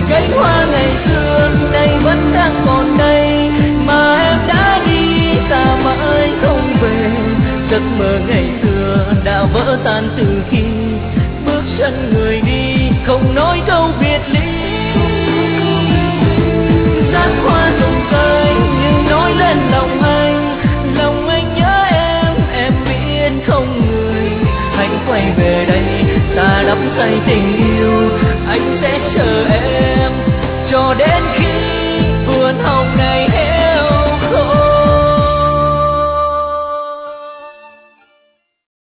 Cánh hoa ngày xưa nay vẫn đang còn đây, mà em đã đi xa mãi không về. Giấc mơ ngày xưa đã vỡ tan từ khi bước chân người đi, không nói câu biệt ly. Dắt hoa rụng rơi nhưng nói lên lòng anh nhớ em biết không người. Hãy quay về đây ta đắm say tình yêu.